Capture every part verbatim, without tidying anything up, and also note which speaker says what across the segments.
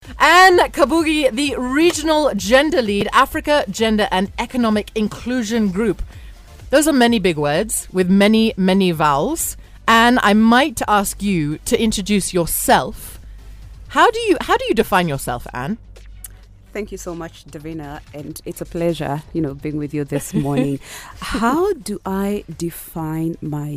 Speaker 1: Anne Kabugi, the Regional Gender Lead, Africa Gender and Economic Inclusion Group. Those are many big words with many, many vowels. And I might ask you to introduce yourself. How do you how do you define yourself, Anne?
Speaker 2: Thank you so much, Davina, and it's a pleasure, you know, being with you this morning. How do I define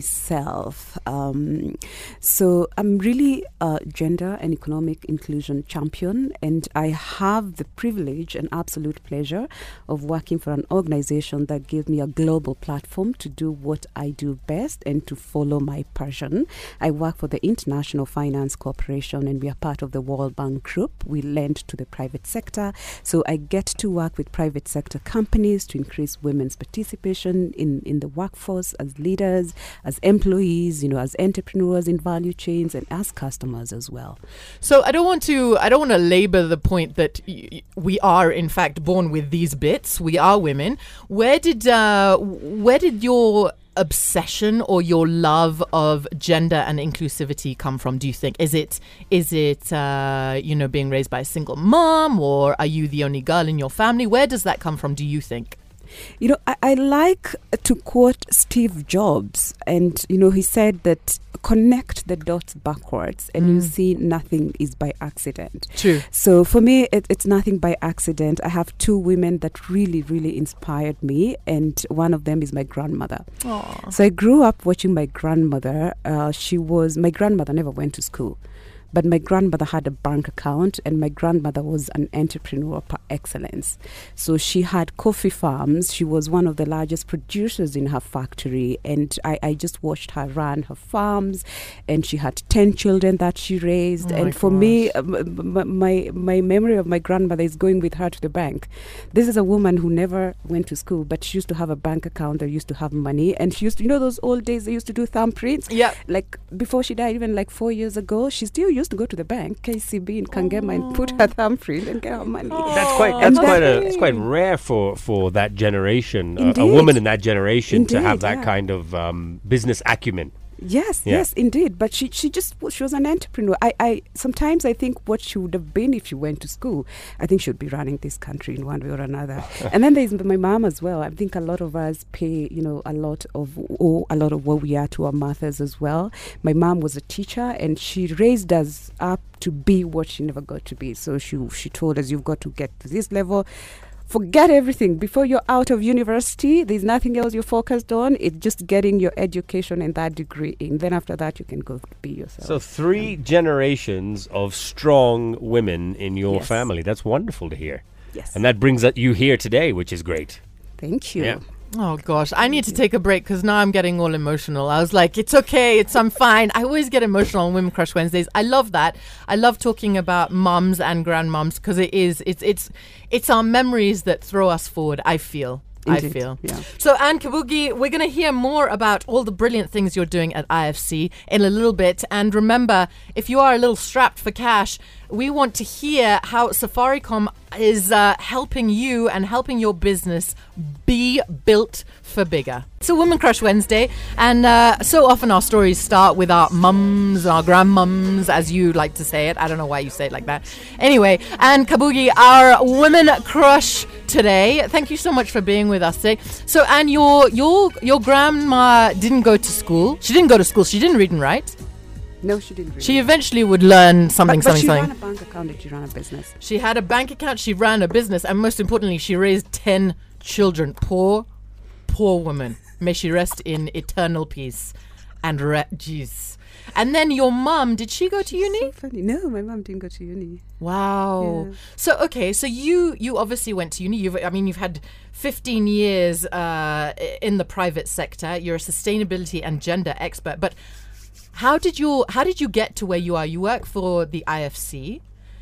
Speaker 2: myself? Um, so I'm really a gender and economic inclusion champion, and I have the privilege and absolute pleasure of working for an organization that gives me a global platform to do what I do best and to follow my passion. I work for the International Finance Corporation, and we are part of the World Bank Group. We lend to the private sector. So I get to work with private sector companies to increase women's participation in, in the workforce as leaders, as employees, you know, as entrepreneurs in value chains, and as customers as well.
Speaker 1: So I don't want to I don't want to labor the point that y- we are in fact born with these bits. We are women. Where did uh, where did your obsession or your love of gender and inclusivity come from, do you think? Is it is it uh, you know, being raised by a single mom, or are you the only girl in your family? Where does that come from, do you think?
Speaker 2: You know, I, I like to quote Steve Jobs, and, you know, he said that connect the dots backwards and mm. you see nothing is by accident.
Speaker 1: True.
Speaker 2: So for me, it, it's nothing by accident. I have two women that really, really inspired me, and one of them is my grandmother.
Speaker 1: Aww.
Speaker 2: So I grew up watching my grandmother. Uh, she was, my grandmother never went to school. But my grandmother had a bank account, and my grandmother was an entrepreneur par excellence. So she had coffee farms. She was one of the largest producers in her factory. And I, I just watched her run her farms. And she had ten children that she raised.
Speaker 1: Oh
Speaker 2: and for
Speaker 1: gosh.
Speaker 2: me, uh, my, my, my memory of my grandmother is going with her to the bank. This is a woman who never went to school, but she used to have a bank account that used to have money. And she used to, you know, those old days they used to do thumbprints?
Speaker 1: Yeah.
Speaker 2: Like before she died, even like four years ago, she still used to go to the bank, K C B in Kangema, and put her thumbprint and get her money.
Speaker 3: That's quite that's quite a it's quite rare for, for that generation, uh, a woman in that generation
Speaker 2: Indeed,
Speaker 3: to have that
Speaker 2: yeah.
Speaker 3: kind of um, business acumen.
Speaker 2: Yes,
Speaker 3: Yeah.
Speaker 2: yes, indeed. But she, she just she was an entrepreneur. I, I sometimes I think what she would have been if she went to school, I think she would be running this country in one way or another. And then there's my mom as well. I think a lot of us pay, you know, a lot of oh, a lot of what we are to our mothers as well. My mom was a teacher, and she raised us up to be what she never got to be. So she she told us, you've got to get to this level. Forget everything. Before you're out of university, there's nothing else you're focused on. It's just getting your education and that degree in. Then after that, you can go be yourself.
Speaker 3: So three generations of strong women in your
Speaker 2: Yes.
Speaker 3: family. That's wonderful to hear.
Speaker 2: Yes.
Speaker 3: And that brings that you here today, which is great.
Speaker 2: Thank you.
Speaker 3: Yeah.
Speaker 1: Oh gosh, I need to take a break because now I'm getting all emotional. I was like, it's okay, it's I'm fine. I always get emotional on Women Crush Wednesdays. I love that. I love talking about mums and grandmoms because it is it's it's it's our memories that throw us forward, I feel.
Speaker 2: Indeed,
Speaker 1: I feel.
Speaker 2: yeah.
Speaker 1: So, Anne Kabugi, we're going to hear more about all the brilliant things you're doing at I F C in a little bit. And remember, if you are a little strapped for cash, we want to hear how Safaricom is uh, helping you and helping your business be built for bigger. It's a Women Crush Wednesday, and uh, so often our stories start with our mums, our grandmums, as you like to say it. I don't know why you say it like that. Anyway, Anne Kabugi, our Women Crush today. Thank you so much for being with us today. So, Anne, your your your grandma didn't go to school. She didn't go to school. She didn't read and write.
Speaker 2: No, she didn't. Really.
Speaker 1: She eventually would learn something,
Speaker 2: but, but
Speaker 1: something,
Speaker 2: she
Speaker 1: something.
Speaker 2: ran a bank account and she ran a business.
Speaker 1: She had a bank account. She ran a business, and most importantly, she raised ten children. Poor, poor woman. May she rest in eternal peace. And re- jeez. And then your mum, did she go to uni?
Speaker 2: So funny. No, my mum didn't go to uni.
Speaker 1: Wow.
Speaker 2: Yeah.
Speaker 1: So okay, so you you obviously went to uni. You've I mean you've had fifteen years uh, in the private sector. You're a sustainability and gender expert. But how did you how did you get to where you are? You work for the I F C.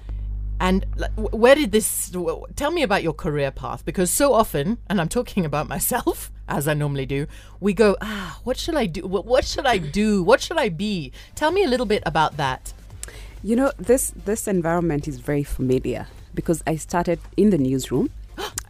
Speaker 1: And like, wh- where did this w- tell me about your career path, because so often, and I'm talking about myself as I normally do, we go, ah, what should I do? What, what should I do? What should I be? Tell me a little bit about that.
Speaker 2: You know, this this environment is very familiar because I started in the newsroom.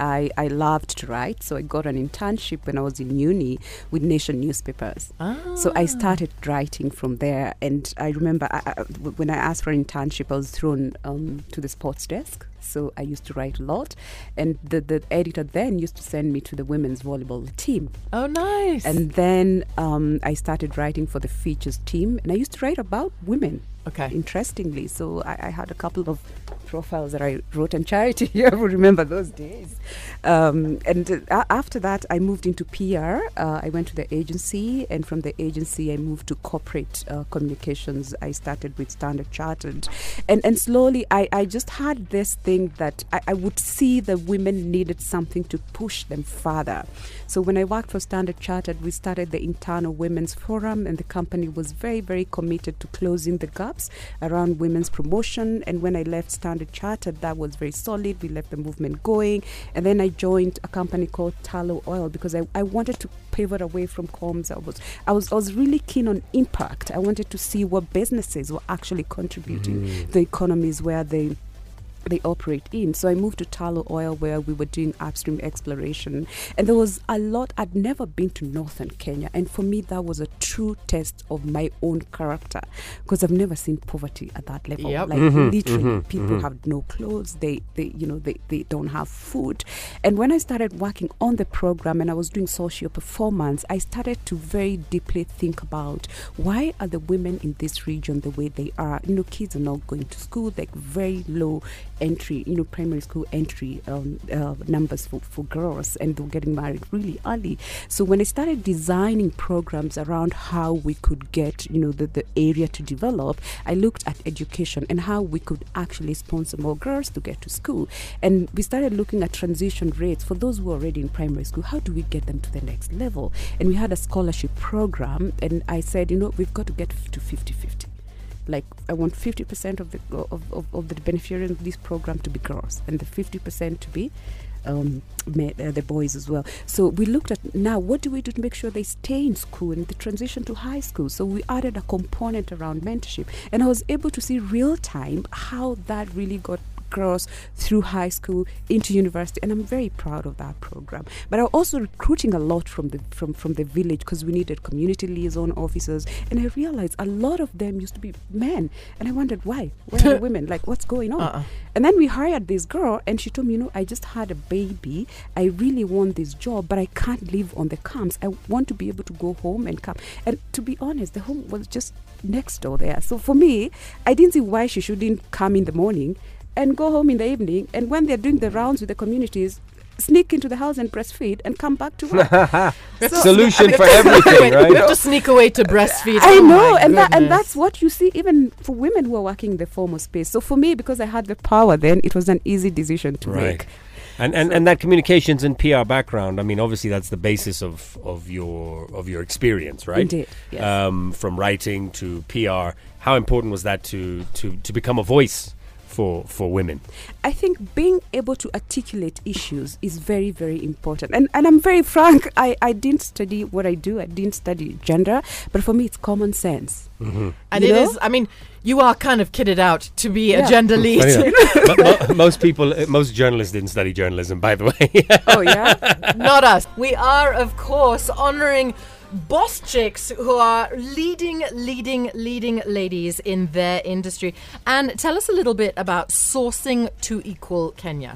Speaker 2: I, I loved to write. So I got an internship when I was in uni with Nation newspapers.
Speaker 1: Ah.
Speaker 2: So I started writing from there. And I remember I, I, when I asked for an internship, I was thrown um, to the sports desk. So I used to write a lot. And the, the editor then used to send me to the women's volleyball team.
Speaker 1: Oh, nice.
Speaker 2: And then um, I started writing for the features team. And I used to write about women.
Speaker 1: Okay.
Speaker 2: Interestingly. So I, I had a couple of profiles that I wrote on charity. I will remember those days. Um, and uh, after that, I moved into P R. Uh, I went to the agency. And from the agency, I moved to corporate uh, communications. I started with Standard Chartered. And and slowly, I, I just had this thing that I, I would see the women needed something to push them further. So when I worked for Standard Chartered, we started the internal women's forum, and the company was very, very committed to closing the gaps around women's promotion. And when I left Standard Chartered, that was very solid. We left the movement going. And then I joined a company called Tallow Oil because I, I wanted to pivot away from comms. I was, I was I was really keen on impact. I wanted to see what businesses were actually contributing
Speaker 3: Mm.
Speaker 2: to the economies where they they operate in. So I moved to Tallow Oil where we were doing upstream exploration. And there was a lot. I'd never been to northern Kenya. And for me, that was a true test of my own character because I've never seen poverty at that level.
Speaker 1: Yep.
Speaker 2: Like
Speaker 3: Mm-hmm,
Speaker 2: literally
Speaker 3: mm-hmm,
Speaker 2: people
Speaker 3: mm-hmm.
Speaker 2: have no clothes. They, they, you know, they, they don't have food. And when I started working on the program and I was doing socio performance, I started to very deeply think about why are the women in this region the way they are? You know, kids are not going to school, like very low entry, you know, primary school entry um, uh, numbers for, for girls, and they're getting married really early. So when I started designing programs around how we could get, you know, the, the area to develop, I looked at education and how we could actually sponsor more girls to get to school. And we started looking at transition rates for those who are already in primary school. How do we get them to the next level? And we had a scholarship program, and I said, you know, we've got to get to fifty-fifty. Like, I want fifty percent of the of, of, of the beneficiaries of this program to be girls and the fifty percent to be um, ma- uh, the boys as well. So we looked at now, what do we do to make sure they stay in school and the transition to high school? So we added a component around mentorship. And I was able to see real time how that really got girls through high school into university, and I'm very proud of that program. But I'm also recruiting a lot from the from from the village because we needed community liaison officers, and I realized a lot of them used to be men, and I wondered why. Where are the women? Like, what's going on?
Speaker 1: Uh-uh.
Speaker 2: And then we hired this girl, and she told me, you know, I just had a baby. I really want this job, but I can't live on the camps. I want to be able to go home and come. And to be honest, the home was just next door there. So for me, I didn't see why she shouldn't come in the morning and go home in the evening, and when they're doing the rounds with the communities, sneak into the house and breastfeed and come back to work.
Speaker 3: So, Solution for everything, right?
Speaker 1: We have to sneak away to breastfeed.
Speaker 2: I
Speaker 1: Oh
Speaker 2: know,
Speaker 1: my
Speaker 2: and that, and
Speaker 1: goodness.
Speaker 2: that's what you see even for women who are working in the formal space. So for me, because I had the power then, it was an easy decision to
Speaker 3: Right.
Speaker 2: make.
Speaker 3: And, and and that communications and P R background, I mean, obviously that's the basis of, of your of your experience, right?
Speaker 2: Indeed, yes.
Speaker 3: Um, from writing to P R, how important was that to to, to become a voice for for women?
Speaker 2: I think being able to articulate issues is very, very important. And and I'm very frank, I, I didn't study what I do. I didn't study gender, but for me it's common sense.
Speaker 3: Mm-hmm.
Speaker 1: And
Speaker 2: You
Speaker 1: it
Speaker 2: know?
Speaker 1: is, I mean, you are kind of kitted out to be
Speaker 2: Yeah.
Speaker 1: a gender lead.
Speaker 3: Funny that. mo- mo- most people, uh, most journalists didn't study journalism, by the way.
Speaker 2: Oh, yeah?
Speaker 1: Not us. We are, of course, honoring boss chicks who are leading, leading, leading ladies in their industry. And tell us a little bit about Sourcing to Equal Kenya.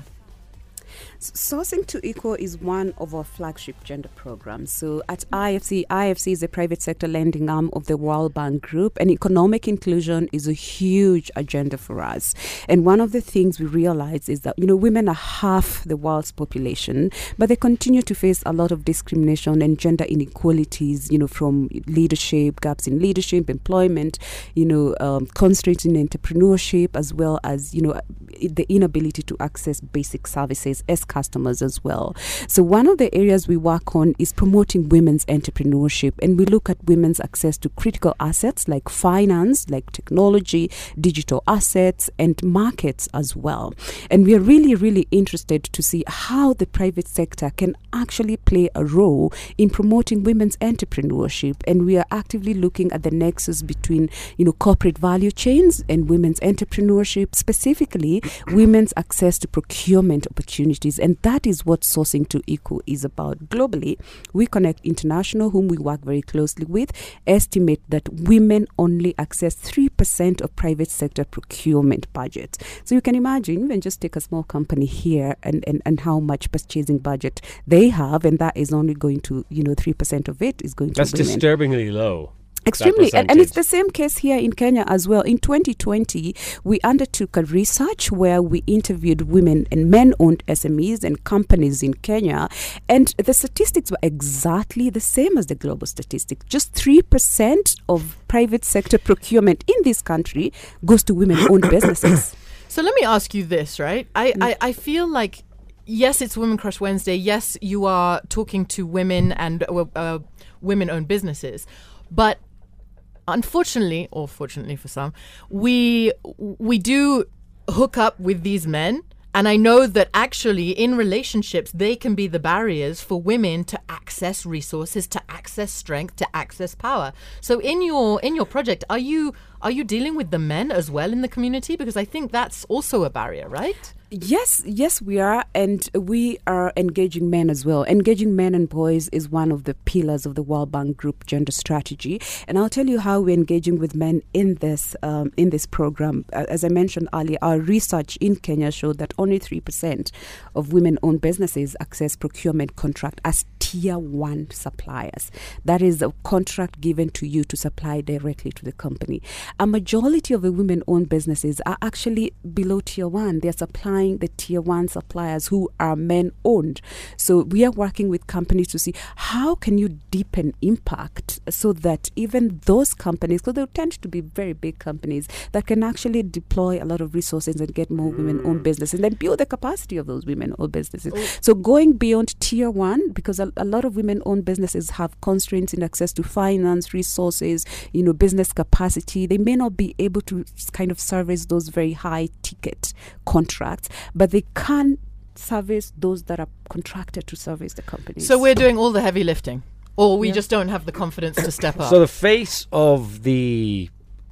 Speaker 2: Sourcing to Equal is one of our flagship gender programs. So at I F C, I F C is a private sector lending arm of the World Bank Group, and economic inclusion is a huge agenda for us. And one of the things we realize is that, you know, women are half the world's population, but they continue to face a lot of discrimination and gender inequalities, you know, from leadership, gaps in leadership, employment, you know, um, constraints in entrepreneurship, as well as, you know, the inability to access basic services as customers as well. So one of the areas we work on is promoting women's entrepreneurship, and we look at women's access to critical assets like finance, like technology, digital assets, and markets as well. And we are really, really interested to see how the private sector can actually play a role in promoting women's entrepreneurship. And we are actively looking at the nexus between, you know, corporate value chains and women's entrepreneurship, specifically women's access to procurement opportunities. And that is what Sourcing to Equal is about. Globally, We Connect International, whom we work very closely with, estimate that women only access three percent of private sector procurement budgets. So you can imagine, even just take a small company here and, and, and how much purchasing budget they have, and that is only going to, you know, three percent of it is going to
Speaker 3: That's
Speaker 2: women.
Speaker 3: disturbingly low.
Speaker 2: Extremely, and, and it's the same case here in Kenya as well. In twenty twenty, we undertook a research where we interviewed women and men-owned S M Es and companies in Kenya, and the statistics were exactly the same as the global statistics. Just three percent of private sector procurement in this country goes to women-owned businesses.
Speaker 1: So let me ask you this, right? I, mm. I, I feel like, yes, it's Women Crush Wednesday. Yes, you are talking to women and uh, uh, women-owned businesses, but unfortunately, or fortunately for some, we we do hook up with these men. And I know that actually in relationships, they can be the barriers for women to access resources, to access strength, to access power. So in your in your project, are you are you dealing with the men as well in the community? Because I think that's also a barrier, right?
Speaker 2: Yes, yes, we are. And we are engaging men as well. Engaging men and boys is one of the pillars of the World Bank Group gender strategy. And I'll tell you how we're engaging with men in this um, in this program. Uh, as I mentioned earlier, our research in Kenya showed that only three percent of women-owned businesses access procurement contract as tier one suppliers. That is a contract given to you to supply directly to the company. A majority of the women-owned businesses are actually below tier one. They're supplying the tier one suppliers who are men-owned. So we are working with companies to see how can you deepen impact so that even those companies, because they tend to be very big companies, that can actually deploy a lot of resources and get more women-owned businesses and then build the capacity of those women-owned businesses. Oh. So going beyond tier one, because a, a lot of women-owned businesses have constraints in access to finance, resources, you know, business capacity. They may not be able to kind of service those very high-ticket contracts, but they can service those that are contracted to service the companies.
Speaker 1: So we're doing all the heavy lifting, or we yeah. just don't have the confidence to step up.
Speaker 3: So the face of the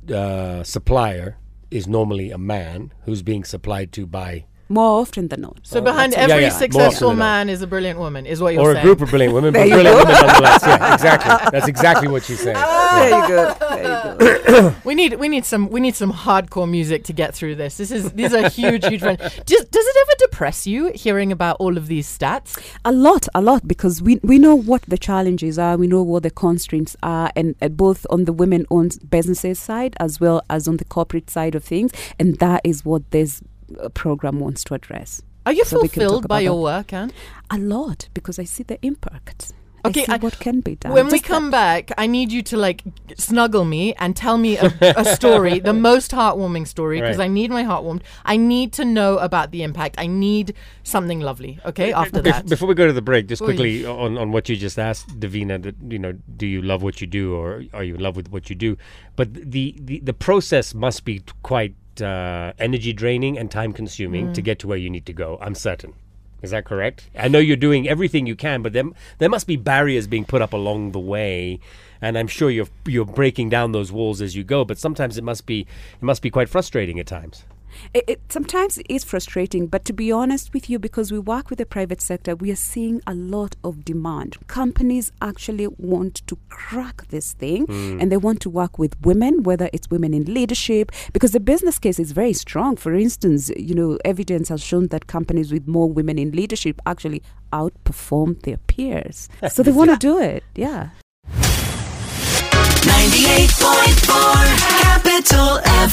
Speaker 3: uh, supplier is normally a man who's being supplied to by...
Speaker 2: More often than not.
Speaker 1: So behind every yeah, yeah. successful man is a brilliant woman, is what you're
Speaker 3: or
Speaker 1: saying.
Speaker 3: Or a group of brilliant women, but brilliant women nonetheless. Yeah, exactly. That's exactly what she's saying.
Speaker 2: Ah, yeah. There you go. There you go.
Speaker 1: we need we need some we need some hardcore music to get through this. This is these are huge, huge ones. Does, does it ever depress you hearing about all of these stats?
Speaker 2: A lot, a lot, because we we know what the challenges are, we know what the constraints are, and, and both on the women-owned businesses side as well as on the corporate side of things, and that is what this uh, program wants to address.
Speaker 1: Are you so fulfilled by your work, Anne?
Speaker 2: A lot, because I see the impact.
Speaker 1: Okay,
Speaker 2: I see
Speaker 1: I,
Speaker 2: what can be done.
Speaker 1: When
Speaker 2: Just
Speaker 1: we come back, I need you to like snuggle me and tell me a, a story, the most heartwarming story, because right. I need my heart warmed. I need to know about the impact. I need something lovely. Okay, after
Speaker 3: Bef-
Speaker 1: that.
Speaker 3: Before we go to the break, just
Speaker 1: Oy.
Speaker 3: quickly on, on what you just asked, Davina. That you know, do you love what you do, or are you in love with what you do? But the the, the process must be quite uh, energy draining and time consuming mm. to get to where you need to go. I'm certain. Is that correct? I know you're doing everything you can, but there, there must be barriers being put up along the way, and I'm sure you're you're breaking down those walls as you go. But sometimes it must be it must be quite frustrating at times.
Speaker 2: It, it sometimes it is frustrating, but to be honest with you, because we work with the private sector, we are seeing a lot of demand. Companies actually want to crack this thing, mm. and they want to work with women, whether it's women in leadership, because the business case is very strong. For instance, you know, evidence has shown that companies with more women in leadership actually outperform their peers. So they want to do it, yeah.
Speaker 4: ninety-eight point four Capital F